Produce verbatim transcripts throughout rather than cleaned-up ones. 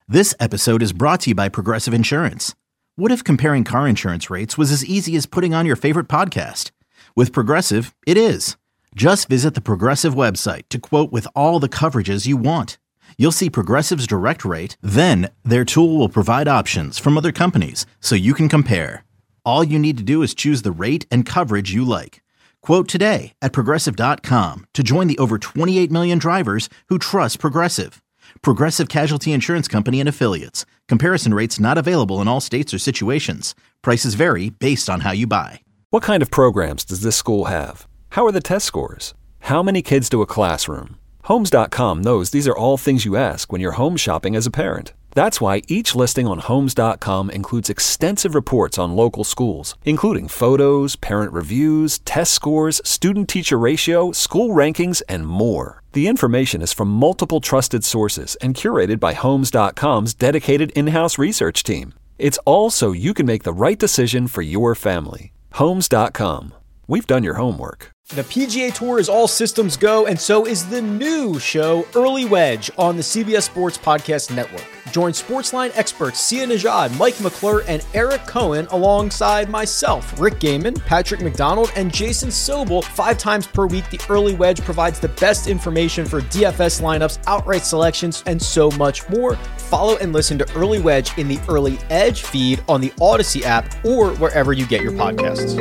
This episode is brought to you by Progressive Insurance. What if comparing car insurance rates was as easy as putting on your favorite podcast? With Progressive, it is. Just visit the Progressive website to quote with all the coverages you want. You'll see Progressive's direct rate, then their tool will provide options from other companies so you can compare. All you need to do is choose the rate and coverage you like. Quote today at progressive dot com to join the over twenty-eight million drivers who trust Progressive. Progressive Casualty Insurance Company and Affiliates. Comparison rates not available in all states or situations. Prices vary based on how you buy. What kind of programs does this school have? How are the test scores? How many kids do a classroom? Homes dot com knows these are all things you ask when you're home shopping as a parent. That's why each listing on Homes dot com includes extensive reports on local schools, including photos, parent reviews, test scores, student-teacher ratio, school rankings, and more. The information is from multiple trusted sources and curated by Homes dot com's dedicated in-house research team. It's all so you can make the right decision for your family. Homes dot com. We've done your homework. The P G A Tour is all systems go, and so is the new show, Early Wedge, on the C B S Sports Podcast Network. Join Sportsline experts Sia Nejad, Mike McClure, and Eric Cohen alongside myself, Rick Gaiman, Patrick McDonald, and Jason Sobel. Five times per week, the Early Wedge provides the best information for D F S lineups, outright selections, and so much more. Follow and listen to Early Wedge in the Early Edge feed on the Odyssey app or wherever you get your podcasts.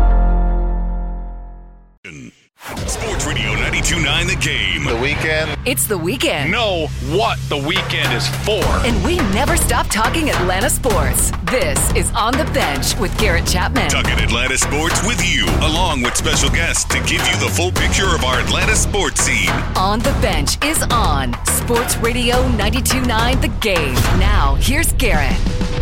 Sports Radio ninety-two point nine The Game. The weekend. It's the weekend. Know what the weekend is for. And we never stop talking Atlanta sports. This is On the Bench with Garrett Chapman. Talking Atlanta sports with you, along with special guests to give you the full picture of our Atlanta sports scene. On the Bench is on Sports Radio ninety-two point nine The Game. Now, here's Garrett.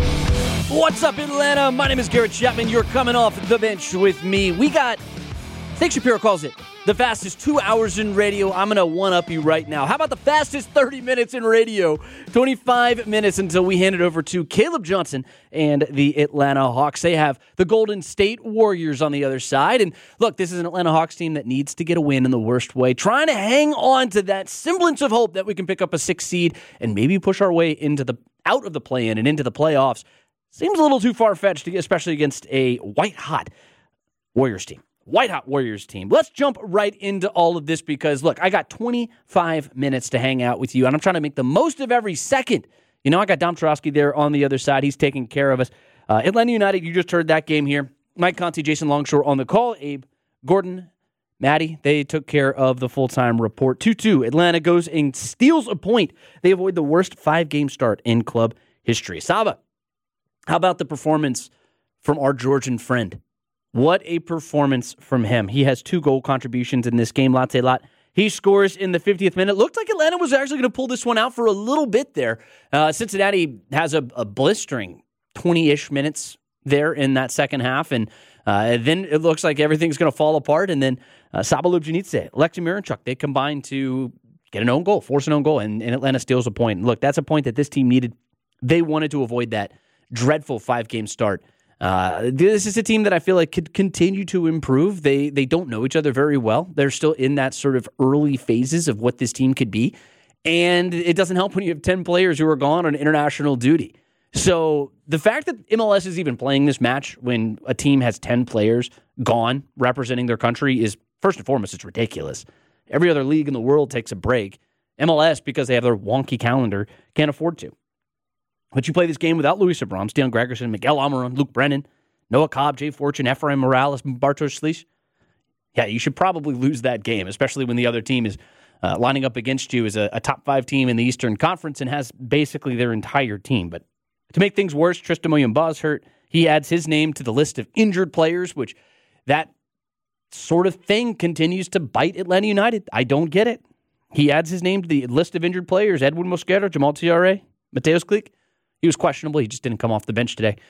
What's up, Atlanta? My name is Garrett Chapman. You're coming off the bench with me. We got, Nick Shapiro calls it the fastest two hours in radio. I'm going to one-up you right now. How about the fastest thirty minutes in radio? twenty-five minutes until we hand it over to Caleb Johnson and the Atlanta Hawks. They have the Golden State Warriors on the other side. And look, this is an Atlanta Hawks team that needs to get a win in the worst way, trying to hang on to that semblance of hope that we can pick up a sixth seed and maybe push our way into the out of the play-in and into the playoffs. Seems a little too far-fetched, especially against a white-hot Warriors team. White-hot Warriors team. Let's jump right into all of this because, look, I got twenty-five minutes to hang out with you, and I'm trying to make the most of every second. You know, I got Dom Trosky there on the other side. He's taking care of us. Uh, Atlanta United, you just heard that game here. Mike Conti, Jason Longshore on the call. Abe, Gordon, Maddie, they took care of the full-time report. two two, Atlanta goes and steals a point. They avoid the worst five-game start in club history. Saba, how about the performance from our Georgian friend? What a performance from him. He has two goal contributions in this game. Latte Lot. He scores in the fiftieth minute. Looked like Atlanta was actually going to pull this one out for a little bit there. Uh, Cincinnati has a, a blistering twenty-ish minutes there in that second half, and uh, then it looks like everything's going to fall apart, and then uh, Saba Lubjanidze, Alexei Miranchuk, they combine to get an own goal, force an own goal, and, and Atlanta steals a point. And look, that's a point that this team needed. They wanted to avoid that dreadful five-game start. Uh, this is a team that I feel like could continue to improve. They they don't know each other very well. They're still in that sort of early phases of what this team could be. And it doesn't help when you have ten players who are gone on international duty. So the fact that M L S is even playing this match when a team has ten players gone representing their country is, first and foremost, it's ridiculous. Every other league in the world takes a break. M L S, because they have their wonky calendar, can't afford to. But you play this game without Luis Abrams, Deion Gregerson, Miguel Almiron, Luke Brennan, Noah Cobb, Jay Fortune, Ephraim Morales, Bartosz Slisz. Yeah, you should probably lose that game, especially when the other team is uh, lining up against you as a, a top five team in the Eastern Conference and has basically their entire team. But to make things worse, Tristan Muyumba's hurt. He adds his name to the list of injured players, which that sort of thing continues to bite Atlanta United. I don't get it. He adds his name to the list of injured players. Edwin Mosquera, Jamal Tiare, Mateus Klick. He was questionable. He just didn't come off the bench today.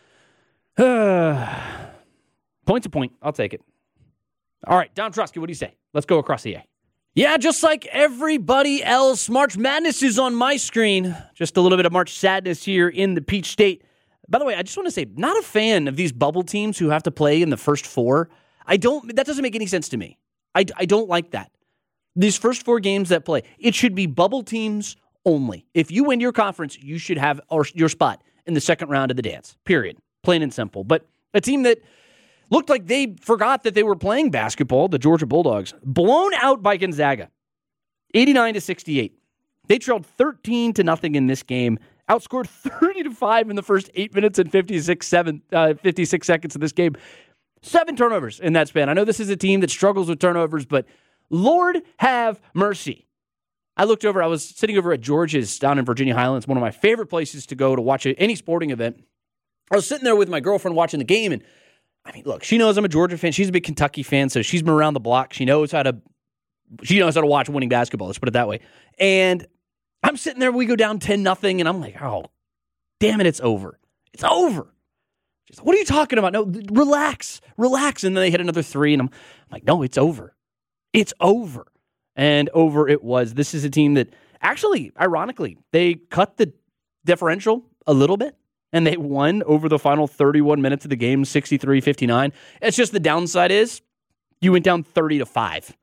Point to point. I'll take it. All right, Dom Trosky, what do you say? Let's go across the A. Yeah, just like everybody else, March Madness is on my screen. Just a little bit of March Sadness here in the Peach State. By the way, I just want to say, not a fan of these bubble teams who have to play in the first four. I don't. That doesn't make any sense to me. I, I don't like that. These first four games that play, it should be bubble teams only. If you win your conference, you should have your spot in the second round of the dance, period. Plain and simple. But a team that looked like they forgot that they were playing basketball, the Georgia Bulldogs, blown out by Gonzaga, eighty-nine to sixty-eight. They trailed thirteen to nothing in this game, outscored thirty to five in the first eight minutes and fifty-six, seven, uh, fifty-six seconds of this game. Seven turnovers in that span. I know this is a team that struggles with turnovers, but Lord have mercy. I looked over, I was sitting over at George's down in Virginia Highlands, one of my favorite places to go to watch any sporting event. I was sitting there with my girlfriend watching the game, and I mean, look, she knows I'm a Georgia fan. She's a big Kentucky fan, so she's been around the block. She knows how to she knows how to watch winning basketball, let's put it that way. And I'm sitting there, we go down ten nothing, and I'm like, oh, damn it, it's over. It's over. She's like, what are you talking about? No, relax, relax. And then they hit another three, and I'm, I'm like, no, it's over. It's over. And over it was. This is a team that actually, ironically, they cut the differential a little bit, and they won over the final thirty-one minutes of the game, sixty-three fifty-nine. It's just the downside is you went down thirty to five.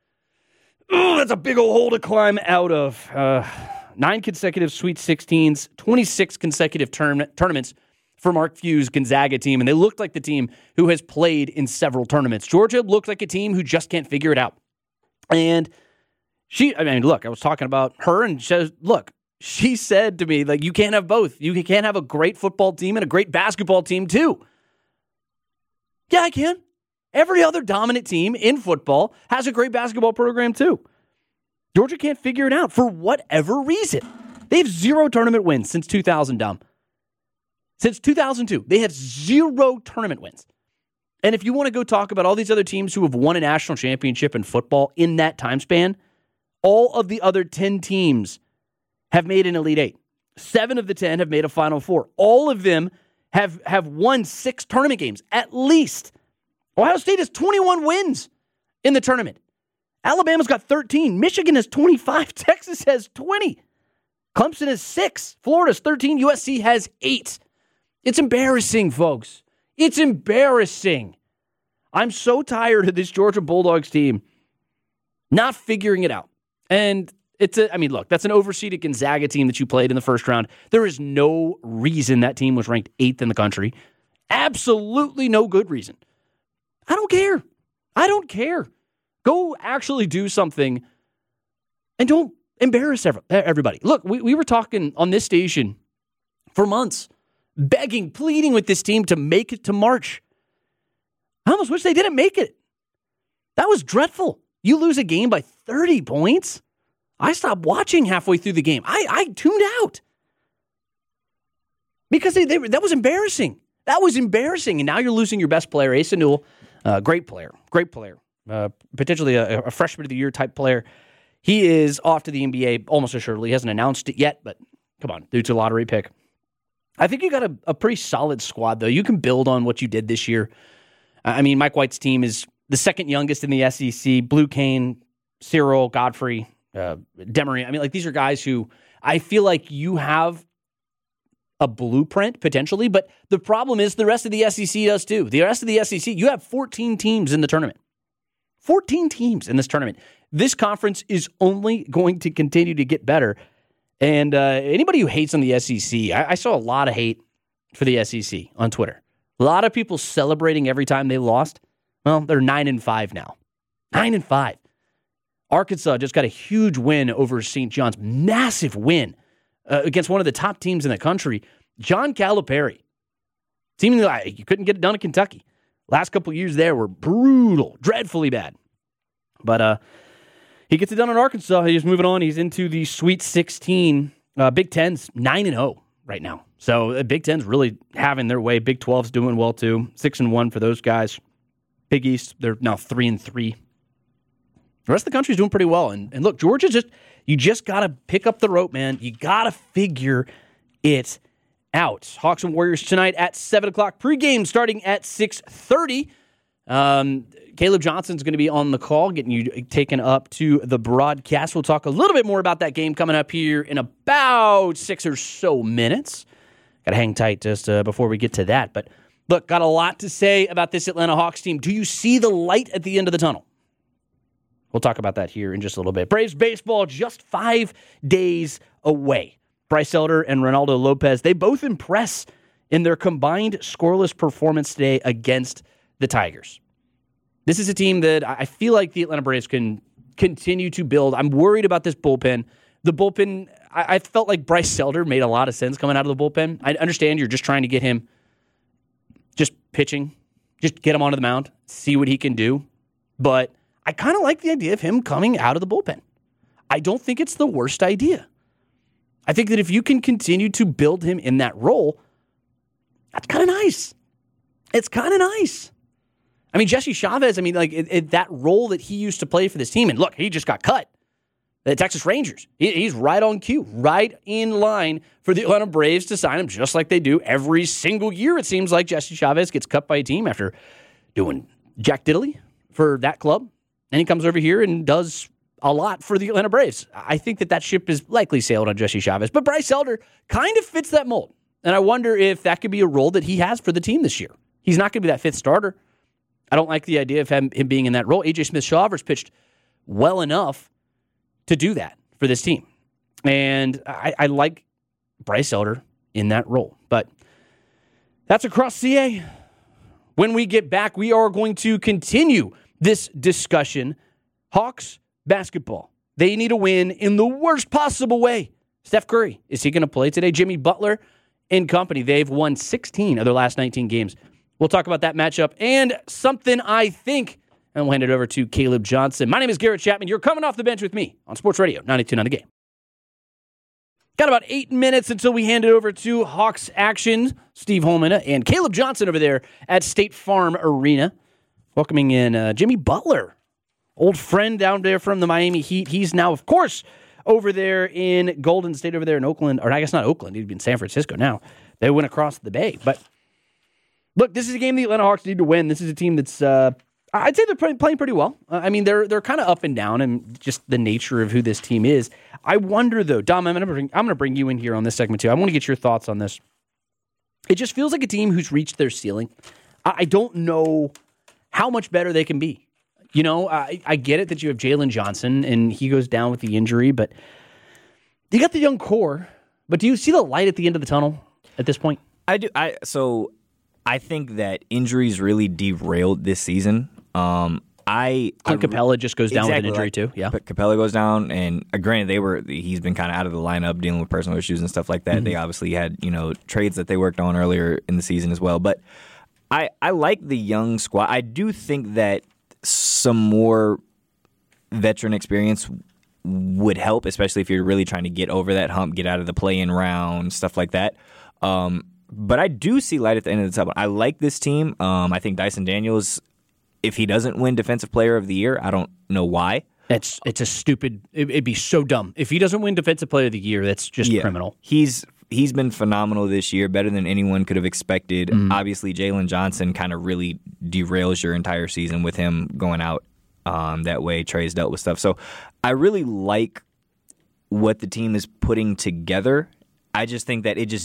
Oh, that's a big old hole to climb out of. Uh, nine consecutive Sweet sixteens, twenty-six consecutive term- tournaments for Mark Few's Gonzaga team, and they looked like the team who has played in several tournaments. Georgia looked like a team who just can't figure it out. And she, I mean, look, I was talking about her, and she says, look, she said to me, like, you can't have both. You can't have a great football team and a great basketball team, too. Yeah, I can. Every other dominant team in football has a great basketball program, too. Georgia can't figure it out for whatever reason. They have zero tournament wins since two thousand, Dom. Since two thousand two, they have zero tournament wins. And if you want to go talk about all these other teams who have won a national championship in football in that time span, all of the other ten teams have made an Elite Eight. Seven of the ten have made a Final Four. All of them have, have won six tournament games, at least. Ohio State has twenty-one wins in the tournament. Alabama's got thirteen. Michigan has twenty-five. Texas has twenty. Clemson has six. Florida's thirteen. U S C has eight. It's embarrassing, folks. It's embarrassing. I'm so tired of this Georgia Bulldogs team not figuring it out. And it's a, I mean, look, that's an overseeded Gonzaga team that you played in the first round. There is no reason that team was ranked eighth in the country. Absolutely no good reason. I don't care. I don't care. Go actually do something and don't embarrass everybody. Look, we, we were talking on this station for months, begging, pleading with this team to make it to March. I almost wish they didn't make it. That was dreadful. You lose a game by thirty points. I stopped watching halfway through the game. I, I tuned out because they, they, that was embarrassing. That was embarrassing. And now you're losing your best player, Asa Newell. Uh, great player. Great player. Uh, potentially a, a freshman of the year type player. He is off to the N B A almost assuredly. He hasn't announced it yet, but come on, dude's a lottery pick. I think you got a, a pretty solid squad, though. You can build on what you did this year. I mean, Mike White's team is the second youngest in the S E C. Blue Kane, Cyril, Godfrey, uh, Demery. I mean, like, these are guys who I feel like you have a blueprint potentially, but the problem is the rest of the S E C does too. The rest of the S E C, you have fourteen teams in the tournament. fourteen teams in this tournament. This conference is only going to continue to get better. And uh, anybody who hates on the S E C, I, I saw a lot of hate for the S E C on Twitter. A lot of people celebrating every time they lost. Well, they're nine and five now. Nine and five. Arkansas just got a huge win over Saint John's. Massive win uh, against one of the top teams in the country. John Calipari. Seemingly like you couldn't get it done at Kentucky. Last couple years there were brutal, dreadfully bad. But uh, he gets it done in Arkansas. He's moving on. He's into the Sweet sixteen. Uh, Big Ten's nine and oh right now. So uh, Big Ten's really having their way. Big twelve's doing well too. six and one for those guys. Big East, they're now three and three. The rest of the country's doing pretty well. And, and look, Georgia just, you just got to pick up the rope, man. You got to figure it out. Hawks and Warriors tonight at seven o'clock. Pre-game starting at six thirty. Um, Caleb Johnson's going to be on the call, getting you taken up to the broadcast. We'll talk a little bit more about that game coming up here in about six or so minutes. Got to hang tight just uh, before we get to that. But look, got a lot to say about this Atlanta Hawks team. Do you see the light at the end of the tunnel? We'll talk about that here in just a little bit. Braves baseball just five days away. Bryce Elder and Ronaldo Lopez, they both impress in their combined scoreless performance today against the Tigers. This is a team that I feel like the Atlanta Braves can continue to build. I'm worried about this bullpen. The bullpen, I, I felt like Bryce Elder made a lot of sense coming out of the bullpen. I understand you're just trying to get him just pitching, just get him onto the mound, see what he can do. But I kind of like the idea of him coming out of the bullpen. I don't think it's the worst idea. I think that if you can continue to build him in that role, that's kind of nice. It's kind of nice. I mean, Jesse Chavez, I mean, like it, it, that role that he used to play for this team, and look, he just got cut. The Texas Rangers. He, he's right on cue, right in line for the Atlanta Braves to sign him, just like they do every single year. It seems like Jesse Chavez gets cut by a team after doing Jack Diddley for that club, and he comes over here and does a lot for the Atlanta Braves. I think that that ship is likely sailed on Jesse Chavez, but Bryce Elder kind of fits that mold, and I wonder if that could be a role that he has for the team this year. He's not going to be that fifth starter. I don't like the idea of him, him being in that role. A J Smith-Shawver's pitched well enough to do that for this team, and I, I like Bryce Elder in that role, but that's across C A. When we get back, we are going to continue this discussion. Hawks basketball. They need a win in the worst possible way. Steph Curry, is he going to play today? Jimmy Butler and company. They've won sixteen of their last nineteen games. We'll talk about that matchup and something I think, and we'll hand it over to Caleb Johnson. My name is Garrett Chapman. You're coming off the bench with me on Sports Radio ninety-two point nine The Game. Got about eight minutes until we hand it over to Hawks action. Steve Holman and Caleb Johnson over there at State Farm Arena. Welcoming in uh, Jimmy Butler, old friend down there from the Miami Heat. He's now, of course, over there in Golden State, over there in Oakland. Or I guess not Oakland. He'd be in San Francisco now. They went across the bay. But look, this is a game the Atlanta Hawks need to win. This is a team that's, uh, I'd say they're playing, playing pretty well. Uh, I mean, they're they're kind of up and down, and just the nature of who this team is. I wonder, though, Dom, I'm going to bring I'm going to bring you in here on this segment too. I want to get your thoughts on this. It just feels like a team who's reached their ceiling. I, I don't know how much better they can be. You know, I, I get it that you have Jalen Johnson, and he goes down with the injury, but you got the young core. But do you see the light at the end of the tunnel at this point? I do. I so I think that injuries really derailed this season. Um, I Clint I, Capella just goes down exactly, with an injury like, too. Yeah, but Capella goes down, and uh, granted, they were he's been kind of out of the lineup dealing with personal issues and stuff like that. Mm-hmm. They obviously had you know trades that they worked on earlier in the season as well. But I I like the young squad. I do think that some more veteran experience would help, especially if you're really trying to get over that hump, get out of the play-in round, stuff like that. Um, but I do see light at the end of the tunnel. I like this team. Um, I think Dyson Daniels, if he doesn't win Defensive Player of the Year, I don't know why. It's it's a stupid. It, it'd be so dumb if he doesn't win Defensive Player of the Year. That's just yeah. criminal. He's he's been phenomenal this year, better than anyone could have expected. Mm. Obviously, Jalen Johnson kind of really derails your entire season with him going out um, that way. Trey's dealt with stuff, so I really like what the team is putting together. I just think that it just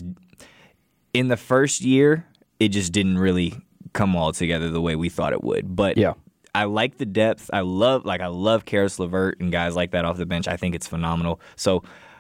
in the first year, it just didn't really come all together the way we thought it would. But yeah. I like the depth. I love like I love Karis LeVert and guys like that off the bench. I think it's phenomenal. So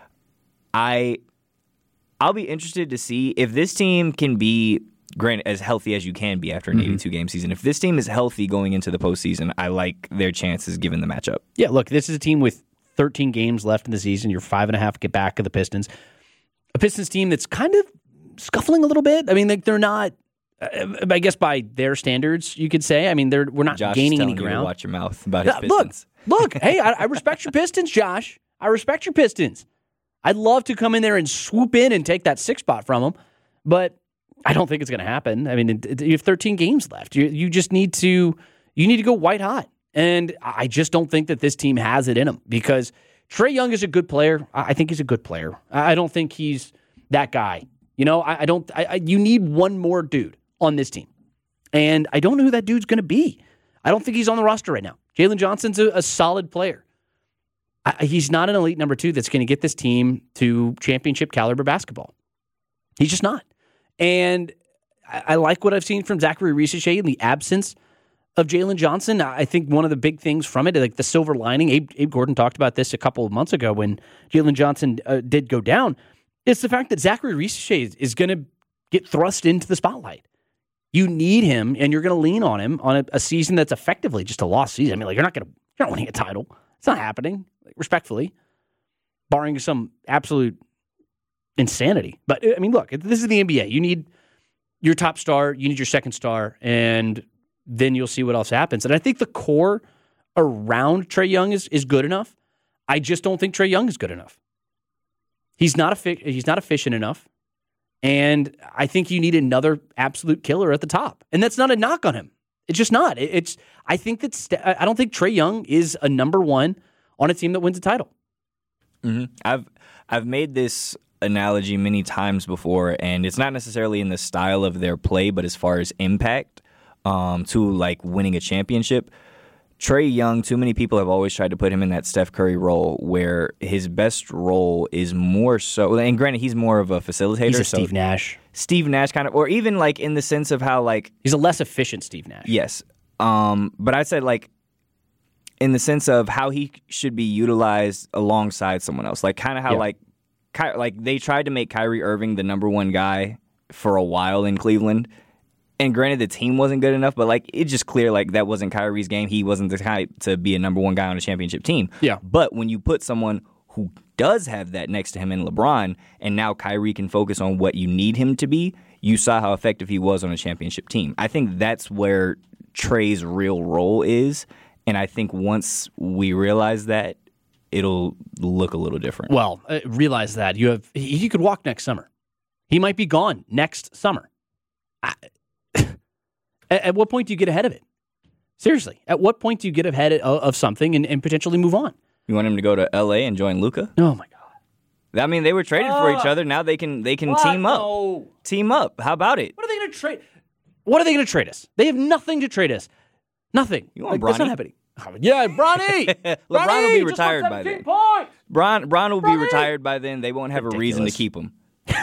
I I'll be interested to see if this team can be granted as healthy as you can be after an mm-hmm. eighty-two game season. If this team is healthy going into the postseason, I like their chances given the matchup. Yeah, look, this is a team with thirteen games left in the season. You're five and a half get back of the Pistons. A Pistons team that's kind of scuffling a little bit. I mean, like they're not. Uh, I guess by their standards, you could say. I mean, they're we're not Josh gaining is any telling ground. You to watch your mouth about his yeah, Pistons. Look, look. Hey, I, I respect your Pistons, Josh. I respect your Pistons. I'd love to come in there and swoop in and take that six spot from them, but I don't think it's going to happen. I mean, it, it, you have thirteen games left. You you just need to you need to go white hot, and I just don't think that this team has it in them because Trae Young is a good player. I think he's a good player. I don't think he's that guy. You know, I, I don't. I, I, you need one more dude on this team. And I don't know who that dude's going to be. I don't think he's on the roster right now. Jalen Johnson's a, a solid player. I, he's not an elite number two that's going to get this team to championship caliber basketball. He's just not. And I, I like what I've seen from Zachary Risacher in the absence of Jalen Johnson. I think one of the big things from it, like the silver lining, Abe, Abe Gordon talked about this a couple of months ago when Jalen Johnson uh, did go down, is the fact that Zachary Risacher is going to get thrust into the spotlight. You need him, and you're going to lean on him on a, a season that's effectively just a lost season. I mean, like you're not going to, you're not winning a title. It's not happening, like, respectfully, barring some absolute insanity. But I mean, look, this is the N B A. You need your top star, you need your second star, and then you'll see what else happens. And I think the core around Trae Young is, is good enough. I just don't think Trae Young is good enough. He's not effi- he's not efficient enough. And I think you need another absolute killer at the top. And that's not a knock on him. It's just not. It, it's. I think that st- I don't think Trae Young is a number one on a team that wins a title. Mm-hmm. I've I've made this analogy many times before, and it's not necessarily in the style of their play, but as far as impact um, to like winning a championship. Trae Young, too many people have always tried to put him in that Steph Curry role where his best role is more so, and granted, he's more of a facilitator. He's a so Steve Nash. Steve Nash kind of, or even like in the sense of how like... He's a less efficient Steve Nash. Yes. Um, but I said like in the sense of how he should be utilized alongside someone else. Like kind of how yeah. like Ky- like they tried to make Kyrie Irving the number one guy for a while in Cleveland. And granted, the team wasn't good enough, but like it's just clear like that wasn't Kyrie's game. He wasn't the type to be a number one guy on a championship team. Yeah. But when you put someone who does have that next to him in LeBron, and now Kyrie can focus on what you need him to be, you saw how effective he was on a championship team. I think that's where Trae's real role is, and I think once we realize that, it'll look a little different. Well, uh, realize that you have he, he could walk next summer. He might be gone next summer. I, At, at what point do you get ahead of it? Seriously, at what point do you get ahead of, of something and, and potentially move on? You want him to go to L A and join Luka? Oh my God! I mean, they were traded uh, for each other. Now they can they can what? team up. No. Team up. How about it? What are they going to trade? What are they going to trade us? They have nothing to trade us. Nothing. You want like, Bronny? That's not happening. Yeah, Bronny. LeBron Bronny, will be retired by then. Points. Bron Bron will Bronny. be retired by then. They won't have Ridiculous. a reason to keep him.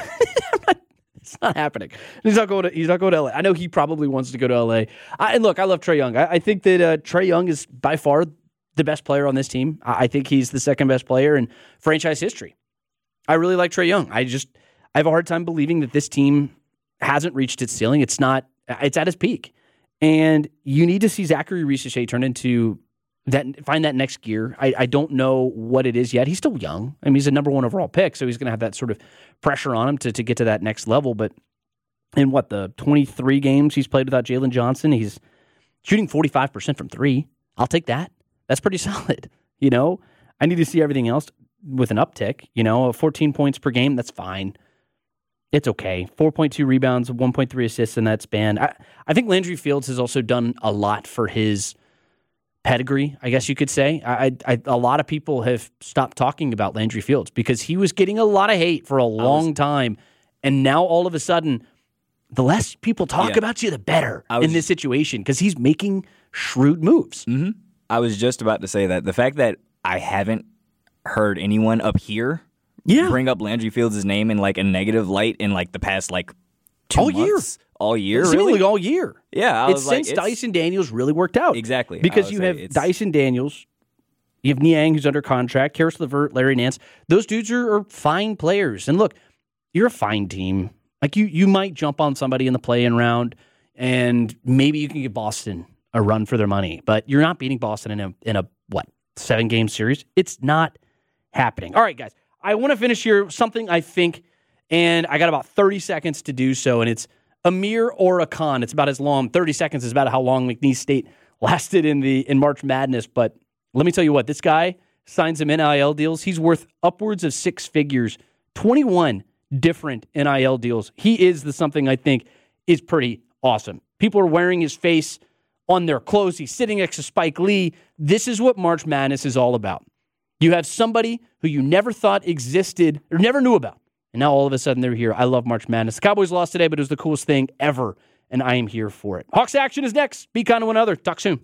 It's not happening. He's not going to. He's not going to L A. I know he probably wants to go to L A. I, and look, I love Trae Young. I, I think that uh, Trae Young is by far the best player on this team. I, I think he's the second best player in franchise history. I really like Trae Young. I just I have a hard time believing that this team hasn't reached its ceiling. It's not. It's at its peak, and you need to see Zachary Risacher turn into that. Find that next gear. I, I don't know what it is yet. He's still young. I mean, he's a number one overall pick, so he's going to have that sort of pressure on him to, to get to that next level. But in what, the twenty-three games he's played without Jalen Johnson, he's shooting forty-five percent from three. I'll take that. That's pretty solid. You know, I need to see everything else with an uptick. You know, fourteen points per game, that's fine. It's okay. four point two rebounds, one point three assists in that span. I, I think Landry Fields has also done a lot for his pedigree, I guess you could say. I, I, a lot of people have stopped talking about Landry Fields because he was getting a lot of hate for a long was, time, and now all of a sudden, the less people talk yeah. about you, the better was, in this situation because he's making shrewd moves. Mm-hmm. I was just about to say that. The fact that I haven't heard anyone up here yeah. bring up Landry Fields' name in like a negative light in like the past like two all months. Year. All year, seemingly really? all year. Yeah, I it's was like, since it's, Dyson Daniels really worked out. Exactly, because you have Dyson Daniels, you have Niang who's under contract, Karis LeVert, Larry Nance. Those dudes are, are fine players. And look, you're a fine team. Like you, you might jump on somebody in the play-in round, and maybe you can give Boston a run for their money. But you're not beating Boston in a in a what seven game series. It's not happening. All right, guys, I want to finish here something I think, and I got about thirty seconds to do so, and it's Amir or a con. It's about as long. thirty seconds is about how long McNeese State lasted in the in March Madness. But let me tell you what, this guy signs some N I L deals. He's worth upwards of six figures, twenty-one different N I L deals. He is the something I think is pretty awesome. People are wearing his face on their clothes. He's sitting next to Spike Lee. This is what March Madness is all about. You have somebody who you never thought existed or never knew about. And now all of a sudden they're here. I love March Madness. The Cowboys lost today, but it was the coolest thing ever, and I am here for it. Hawks Action is next. Be kind to one another. Talk soon.